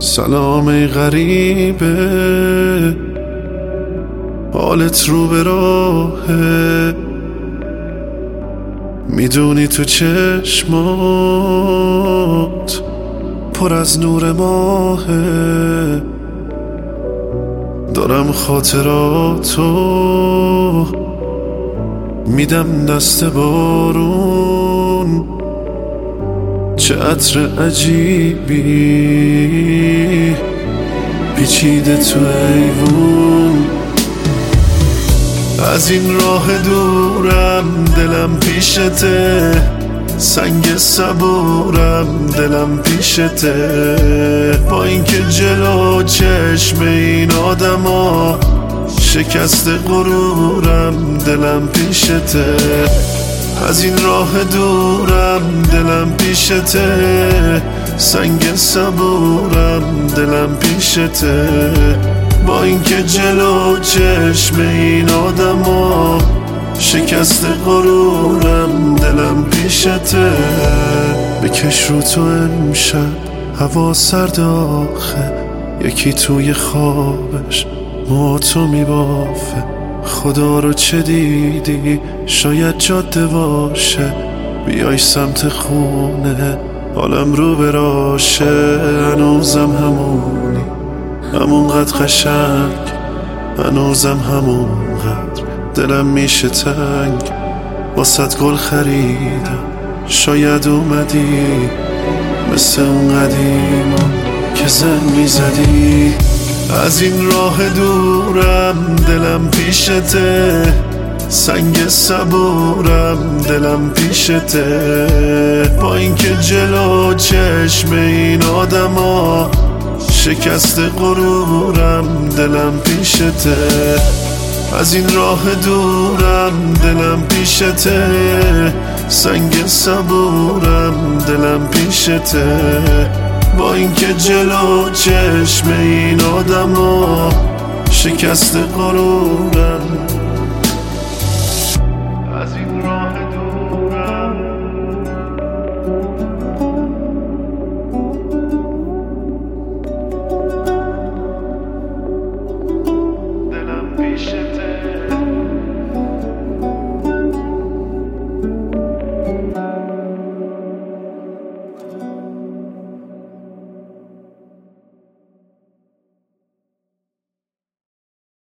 سلام ای غریبه، حالت رو به راهه، میدونی تو چشمات پر از نور ماهه. دارم خاطراتو میدم دست بارون، چه عطر عجیبی پیچیده تو ایوون. از این راه دورم دلم پیشته، سنگ صبورم دلم پیشته. با اینکه جلو چشم این آدما شکست غرورم دلم پیشته. از این راه دورم دلم پیشته، سنگ صبورم دلم پیشته. با اینکه جلو چشم این آدما شکست غرورم دلم پیشته. بکش رو تو امشب هوا سرد آخه، یکی توی خوابش موهاتو میبافه. خدا رو چه دیدی؟ شاید جاده باشه، بیای سمت خونه حالم رو براشه. هنوزم همونی، همونقدر قشنگ، هنوزم همونقدر دلم میشه تنگ. واسه گل خریدم، شاید اومدی مثل اون قدیما که زن میزدی. از این راه دورم دلم پیشته، سنگ صبورم دلم پیشته. با اینکه جلو چشم این آدما شکست غرورم دلم پیشته. از این راه دورم دلم پیشته، سنگ صبورم دلم پیشته. با اینکه جلو چشم این آدما شکست غرورم. از این راه دورم دلم پیشته.